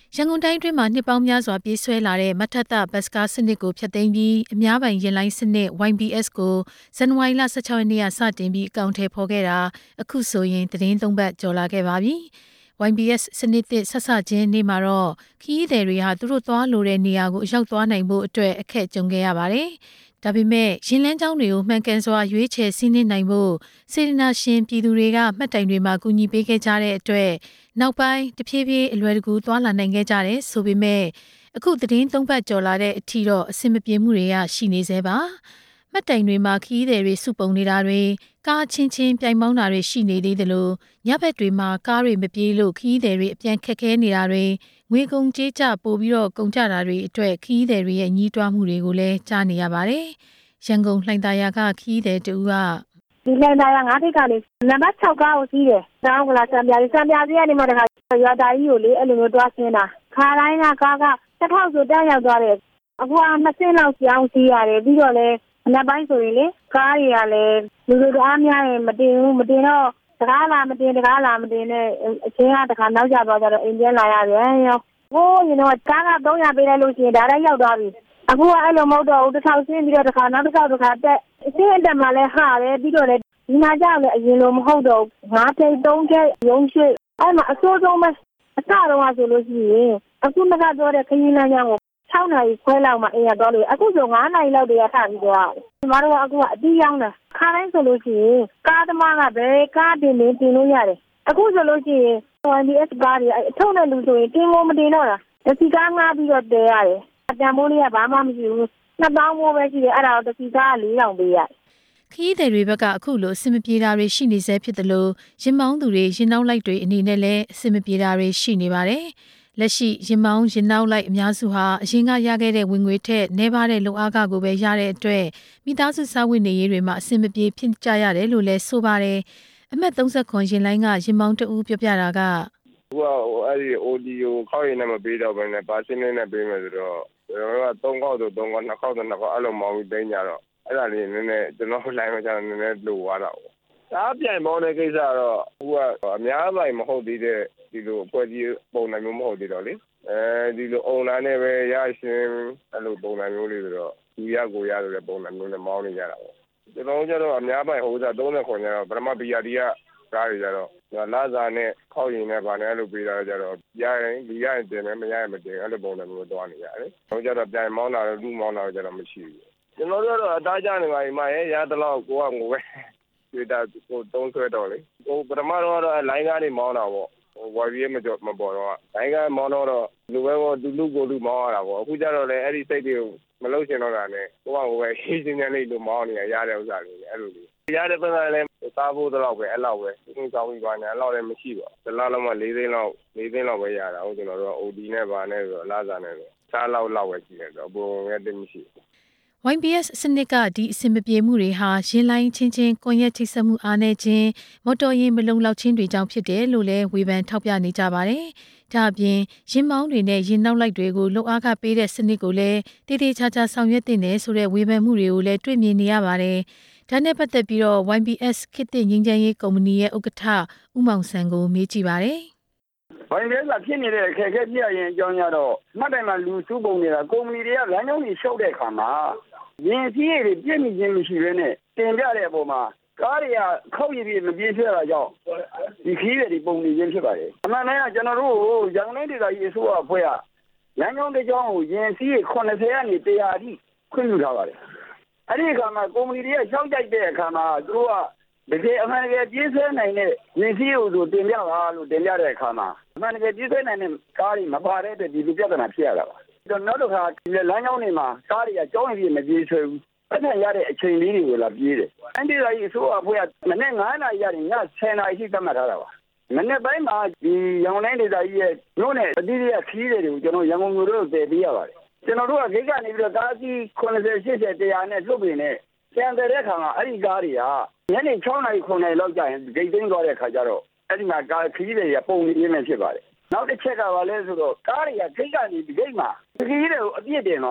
ရန်ကုန်တိုင်းအတွင်းမှာနှစ်ပေါင်းများစွာပြေးဆွဲလာတဲ့မထသဘတ်စကားစနစ်ကိုဖျက်သိမ်းပြီးအများပိုင်ယာဉ်လိုင်းစနစ် YBS ကိုဇန်နဝါရီလ16ရက်နေ့ကစတင်ပြီးအကောင့်ထဲပေါ်ခဲ့တာအခုဆိုရင်သတင်း3ပတ်ကျော်လာခဲ့ပါပြီ။ YBS စနစ်သစ်ဆက်စခြင်းနေ့မှာတော့ခရီးသည်တွေဟာသူတို့သွားလိုတဲ့နေရာကိုရောက်သွားနိုင်ဖို့အတွက်အခက်ကြုံခဲ့ရပါတယ်။ဒါပေမဲ့ယာဉ်လမ်းကြောင်းတွေကိုမှန်ကန်စွာရွေးချယ်စီးနင်းနိုင်ဖို့စေတနာရှင်ပြည်သူတွေကမှတ်တိုင်တွေမှာကူညီပေးခဲ့ကြတဲ့အတွက်နောက်ပိုင်းတဖြည်းဖြည်းအလွယ်တကူသွားလာနိုင်ခဲ့ကြတယ်ဆိုပေမဲ့အခုသတင်း3ပတ်ကျော်လာတဲ့အထိတော့အဆင်မပြေမှုတွေကရှိနေသေးပါ။မှတ်တိုင်တွေမှာခရီးသည်တွေစုပုံနေတာတွေကားချင်းချင်းပြိုင်ပေါင်းတာတွေရှိနေသေးတယ်လို့ညဘက်တွေမှာကားတွေမပြေးလို့ခရီးသည်တွေအပြန်ခက်ခဲနေတာတွေငွေကုန်ကြေးကျပို့ပြီးတော့ကုန်ကြတာတွေအတွက်ခရီးသည်တွေရဲ့ညှိတွားမှုတွေကိုလည်းကြားနေရပါတယ်။ရန်ကုန်လှိုင်သာယာကခရီးသည်တူကဒီလှိုင်သာယာ9ထိပ်ကနေနံပါတ်6ကားကိုစီးတယ်။တောင်းကလာစံပြားစီကနေမှတခါရွာသားကြီးကိုလေအဲ့လိုမျိုးတွားဆင်းတာခါတိုင်းကကားက1000ဆိုတက်ရောက်သွားတယ်။အခုက2ဆင်းလောက်ကြောင်းစီးရတယ်ပြီးတော့လေနံပါတ်ဆိုရင်လေကားတွေကလည်းလူတွေအားများရင်မတင်ဘူးမတင်တော့တကားလာမတင်နဲ့အချင်းကတခါနောက်ကျသွားကြတော့အိမ်ပြန်လာရပြန်ရောဟိုးရင်တော့ကားက300ပေးလိုက်လို့ရှိရင်ဒါတိုင်းရောက်သွားပြီအခုကအဲ့လိုမဟုတ်တော့ဘူး1000ဆင်းပြီးတော့တခါနောက်တစ်ခါတက်အချင်းအတက်မှလည်းဟာတယ်ပြီးတော့လေဒီမှာကြောက်လေအရင်လိုမဟုတ်တော့5ထိပ်3ထိပ်ရုံးရှိအဲ့မှာအစိုးဆုံးပဲအစတော့ဆိုလို့ရှိရင်အခုကပြောတဲ့ခရီးလမ်းကြောင်းကို6နာရီခွဲလောက်မှအိမ်ရတော့လို့အခုဆို9နာရီလောက်တည်းရထပြီးတော့ဒီမှာတော့အခုကအတီးရောက်တာခါတိုင်းဆိုလို့ရှိရင်ကားသမားကဘယ်ကားတင်လို့ရတယ်အခုဆိုလို့ရှိရင် YBS ကားတွေအထုံးတဲ့လူဆိုရင်တင်ကိုမတင်တော့တာတစီကားငှားပြီးတော့တည်ရတယ်အတန်မိုးလေးကဘာမှမရှိဘူး2000မိုးပဲရှိတယ်အဲ့ဒါတော့တစီကား4000ပေးရတယ်ခရီးသည်တွေဘက်ကအခုလိုအဆင်မပြေတာတွေရှိနေဆဲဖြစ်တယ်လို့ရင်မောင်းသူတွေရင်နောက်လိုက်တွေအနေနဲ့လည်းအဆင်မပြေတာတွေရှိနေပါတယ်။လက်ရှိရင်မောင်းရင်နောက်လိုက်အများစုဟာအရင်ကရခဲ့တဲ့ဝင်ငွေထက်နှဲပါတဲ့လုံအားခကိုပဲရတဲ့အတွက်မိသားစုစားဝတ်နေရေးတွေမှာအဆင်မပြေဖြစ်ကြရတယ်လို့လည်းဆိုပါတယ်။အမှတ်39ရင်လိုင်းကရင်မောင်းတဦးပြောပြတာကဟိုအဲ့ဒီ OD ကိုခောက်ရည်နဲ့မပေးတော့ဘဲနဲ့ပါစင်းနဲ့ပေးမယ်ဆိုတော့ကျွန်တော်က3ခေါက်ဆို3ခေါက်2ခေါက်ဆို2ခေါက်အဲ့လိုမောင်းပြီးတင်းကြတော့အဲ့ဒါလေးနည်းနည်းကျွန်တော်လိုင်းမကြနည်းနည်းလိုသွားတာပေါ့ဒါပြိုင်မောင်းတဲ့ကိစ္စတော့ဟိုကအများပိုင်မဟုတ်သေးတဲ့ဒီလိုအဖွဲ့ကြီးပုံစံမျိုးမဟုတ်သေးတော့လေဒီလိုအွန်လိုင်းနဲ့ပဲရရှင်အဲ့လိုပုံစံမျိုးလေးဆိုတော့ဒီရကိုရဆိုတဲ့ပုံစံမျိုးနဲ့မောင်းနေကြတာပေါ့ကျွန်တော်ကျတော့အများပိုင်ဟိုက30ခွန်ကျတော့ပထမ BRD ကကားတွေကြတော့လာစားနဲ့ခောက်ရင်နဲ့ဗာနဲ့အဲ့လိုပေးတာကြတော့ရရင်ဒီရရင်တင်မယ်မရရင်မတင်အဲ့လိုပုံစံမျိုးသွားနေရတယ်။ဟိုကျတော့ပြိုင်မောင်းတာလူမောင်းတာကြတော့မရှိဘူး။ကျွန်တော်တို့ကတော့အသားကျနေပါပြီမရဲ့ရတဲ့လောက်ကိုကငိုပဲတွေ့တာကိုတုံးဆွဲတော့လေ။ဟိုပထမတော့လိုင်းကားတွေမောင်းတာပေါ့။ဟို YBA မပေါ်တော့လိုင်းကားမောင်းတော့လူပဲကိုလူကိုမောင်းရတာပေါ့။အခုကျတော့လေအဲ့ဒီစိတ်တွေကိုမလုပ်ချင်တော့တာနဲ့ကိုကပဲရှင်းရှင်းလေးလူမောင်းနေရတဲ့ဥစ္စာတွေအဲ့လိုလေးရတဲ့ပတ်စံလည်းစားဖို့တော့ပဲအဲ့လောက်ပဲသူကောင်းပြီးပါနေအဲ့လောက်လည်းမရှိပါဘူး။တစ်လားလုံးမှ4သိန်းလောက်ပဲရတာဟုတ်ကျွန်တော်တို့ OD နဲ့ဗာနဲ့ဆိုအလားစားနဲ့ဆိုစားလောက်ပဲရှိတယ်တော့ဘုံငယ်တင်မရှိဘူး။ YBS စနစ်ကဒီအဆင်မပြေမှုတွေဟာရင်လိုင်းချင်းကွန်ရက်ချိတ်ဆက်မှုအားနည်းခြင်းမော်တော်ယာဉ်မလုံလောက်ခြင်းတွေကြောင့်ဖြစ်တယ်လို့လည်းဝေဖန်ထောက်ပြနေကြပါတယ်။ဒါအပြင်ရင်မောင်းတွေနဲ့ရင်နောက်လိုက်တွေကိုလုံအားခပေးတဲ့စနစ်ကိုလည်းတည်တည်ချာချာဆောင်ရွက်တင်တယ်ဆိုတဲ့ဝေဖန်မှုတွေကိုလည်းတွေ့မြင်နေရပါတယ်။ဒါနဲ့ပတ်သက်ပြီးတော့ YBS ခေတ်သစ်ငြိမ်းချမ်းရေးကုမ္ပဏီရဲ့ဥက္ကဋ္ဌဦးမောင်ဆန်းကိုမေးကြည့်ပါတယ်။YBS ကဖြစ်နေတဲ့အခက်အခဲပြရင်အကြောင်းရတော့မှတ်တိုင်မှာလူစုပုံနေတာကုမ္ပဏီတွေကလမ်းကြောင်းကြီးရှုပ်တဲ့အခါမှာရင်းစည်းရည်ပြည့်မီခြင်းမရှိဘဲနဲ့တင်ပြတဲ့အပေါ်မှာကားတွေကခောက်ရည်ပြည့်မပြည့်ဖြစ်တာကြောင့်ဒီခီးတွေပုံနေခြင်းဖြစ်ပါတယ်။အမှန်တမ်းကကျွန်တော်တို့ရန်ကုန်ဒေသကြီးအစိုးရအဖွဲ့ကလမ်းကြောင်းတစ်ကြောင်းကိုရင်းစည်းရည်80ကနေ100အထိခွင့်ပြုထားပါတယ်။အဲ့ဒီအခါမှာကုမ္ပဏီတွေကရှောက်ကြိုက်တဲ့အခါမှာသူတို့ကတကယ်အမှန်တကယ်ပြေးဆွဲနိုင်တဲ့ရင်းစည်းရည်ကိုတင်ပြပါလို့တင်ပြတဲ့အခါမှာအမှန်တကယ်ပြေးဆွဲနိုင်တဲ့ကားတွေမပါတဲ့အတွက်ဒီလိုပြဿနာဖြစ်ရတာပါ။နောက်တစ်ခါဒီလမ်းကြောင်းတွေမှာကားတွေကကြောင်းရည်မပြေးဆွဲဘူး။အဲ့ဒါရတဲ့အချိန်လေးတွေကိုလာပြေးတယ်။အန်တီရာကြီးအစိုးရအဖွဲ့ကမနေ့9နာရီကနေည10နာရီရှိသတ်မှတ်ထားတာပါ။မနေ့ပိုင်းမှာဒီရန်ကုန်တိုင်းဒေသကြီးရဲ့မြို့နယ်အသီးသီးခီးတွေကိုကျွန်တော်ရန်ကုန်မြို့တို့တည်ပေးရပါတယ်။ကျွန်တော်တို့ကဂိတ်ကနေပြီးတော့ကားစီး80 80 100နဲ့လွတ်ပင်နဲ့ပြန်တဲ့အခါမှာအဲ့ဒီကားတွေကညနေ6နာရီ9နာရီလောက်ကျရင်ဂိတ်သိမ်းသွားတဲ့အခါကျတော့အဲ့ဒီမှာကားခီးတွေကပုံနေနေဖြစ်ပါတယ်။နောက်တစ်ချက်ကပါလဲဆိုတော့ကားတွေကဂိတ်ကနေဒီဂိတ်မှာခီးတွေကိုအပြစ်တင်သွားတယ်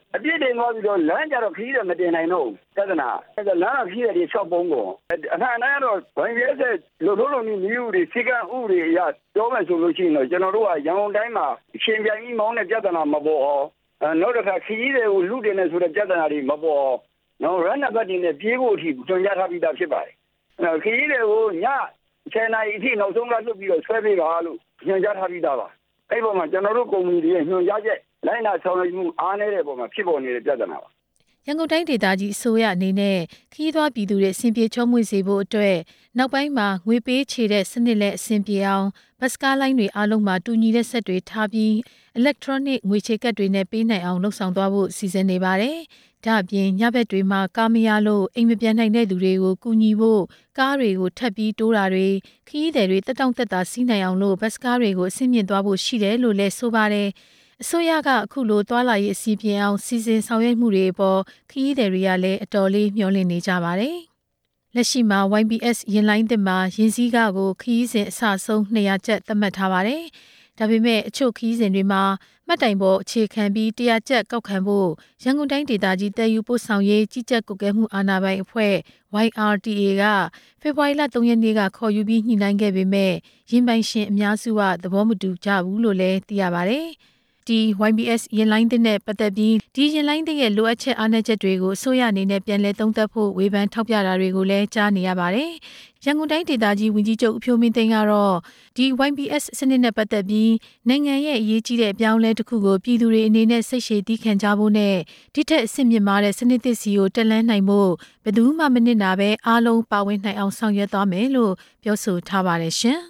အပြည့်တင်သွားပြီးတော့လမ်းကြတော့ခီးတယ်မတင်နိုင်တော့ပြဿနာလမ်းခီးတယ်ဒီ၆ပုံကုန်အထက်အတိုင်းတော့ဘိုင်းပြဲဆက်လုံးနည်းဥတွေစိကဥတွေအရပြောမယ်ဆိုလို့ရှိရင်တော့ကျွန်တော်တို့ကရန်ကုန်တိုင်းမှာအရှင်ပြိုင်ကြီးမောင်းတဲ့ပြဿနာမပေါ်အောင်နောက်တစ်ခါခီးတွေကိုလူတင်နေဆိုတဲ့ပြဿနာတွေမပေါ်အောင်နော်ရန်နံပါတ်တွေနဲ့ပြေးဖို့အထိကြွကြားထားပြီးသားဖြစ်ပါတယ်ခီးတွေကိုည10 နာရီအထိနောက်ဆုံးကလွတ်ပြီးတော့ဆွဲပေးပါလို့ညွှန်ကြားထားပြီးသားပါအဲ့ပေါ်မှာကျွန်တော်တို့ကုမ္ပဏီတွေရဲ့ညွှန်ကြားချက်လိုက်နာဆောင်ရွက်မှုအားနည်းတဲ့ပုံမှာဖြစ်ပေါ်နေတဲ့ပြဿနာပါရန်ကုန်တိုင်းဒေသကြီးအစိုးရအနေနဲ့ခရီးသွားပြည်သူတွေအဆင်ပြေချောမွေ့စေဖို့အတွက်နောက်ပိုင်းမှာငွေပေးချေတဲ့စနစ်နဲ့အဆင်ပြေအောင်ဘတ်စကားလိုင်းတွေအားလုံးမှာတူညီတဲ့ဆက်တွေထားပြီး electronic ငွေချေကတ်တွေနဲ့ပေးနိုင်အောင်လှုံ့ဆော်သွားဖို့စီစဉ်နေပါတယ်။ဒါ့အပြင်ညဘက်တွေမှာကားမရလို့အိမ်မပြန်နိုင်တဲ့သူတွေကိုကူညီဖို့ကားတွေကိုထပ်ပြီးတိုးတာတွေခရီးသည်တွေတက်တောင့်တက်တာစီးနိုင်အောင်လို့ဘတ်စကားတွေကိုအဆင့်မြင့်သွားဖို့ရှိတယ်လို့လည်းဆိုပါတယ်။အစိုးရကအခုလိုတွာလာရေးအစီအပြင်အောင်စီစဉ်ဆောင်ရွက်မှုတွေပေါ်ခရီးသည်တွေကလည်းအတော်လေးမျှော်လင့်နေကြပါတယ်။လက်ရှိမှာ YBS ရင်လိုင်းသစ်မှာရင်စည်းကားကိုခရီးစဉ်အစဆုံး200ကျပ်သတ်မှတ်ထားပါတယ်။ဒါပေမဲ့အချို့ခရီးစဉ်တွေမှာမှတ်တိုင်ပေါ်အခြေခံပြီး100ကျပ်ကောက်ခံဖို့ရန်ကုန်တိုင်းဒေသကြီးတည်ယူပို့ဆောင်ရေးကြီးကြပ်ကွပ်ကဲမှုအာဏာပိုင်အဖွဲ့ YRTA ကဖေဖော်ဝါရီလ3ရက်နေ့ကခေါ်ယူပြီးညှိနှိုင်းခဲ့ပေမဲ့ရင်ပိုင်ရှင်အများစုကသဘောမတူကြဘူးလို့လည်းသိရပါတယ်။ဒီ YBS ရင်လိုင်းတဲ့နဲ့ပတ်သက်ပြီးဒီရင်လိုင်းတဲ့ရဲ့လိုအပ်ချက်အားနည်းချက်တွေကိုအစိုးရအနေနဲ့ပြန်လည်သုံးသပ်ဖို့ဝေဖန်ထောက်ပြတာတွေကိုလည်းကြားနေရပါတယ်။ရန်ကုန်တိုင်းဒေသကြီးဝန်ကြီးချုပ်ဦးဖြိုးမင်းသိန်းကတော့ဒီ YBS စနစ်နဲ့ပတ်သက်ပြီးနိုင်ငံရဲ့အရေးကြီးတဲ့အပြောင်းအလဲတစ်ခုကိုပြည်သူတွေအနေနဲ့စိတ်ရှည်သီးခံကြဖို့နဲ့ဒီထက်အဆင့်မြင့်မားတဲ့စနစ်သစ်စီကိုတက်လှမ်းနိုင်ဖို့ဘယ်သူမှမနစ်နာပဲအားလုံးပါဝင်နိုင်အောင်ဆောင်ရွက်သွားမယ်လို့ပြောဆိုထားပါတယ်ရှင်။